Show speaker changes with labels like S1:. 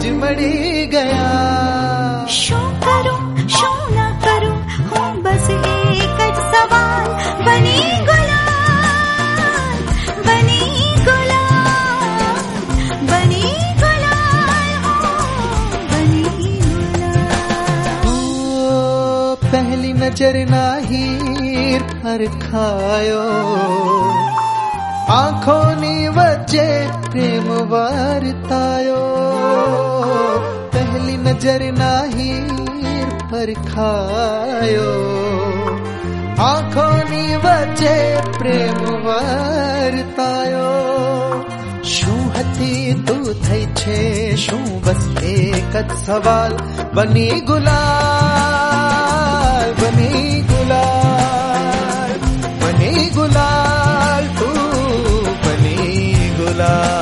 S1: મળી ગયા.
S2: શું કરું શું ન કરું હું બસ એક જ સવાલ. બની ગુલાલ બની ગુલાલ બની ગુલાલ બની ગુલાલ.
S1: ओ पहली नजर ना हीर परखायो, आँखोनी वच्चे प्रेम वार्तायो. पहली नजर ना हीर परखायो, आँखोनी वच्चे प्रेम वार्तायो. શું હતી તું થઈ છે શું બસ એક જ સવાલ. બની ગુલાલ બની ગુલાલ બની ગુલાલ તું બની ગુલાલ.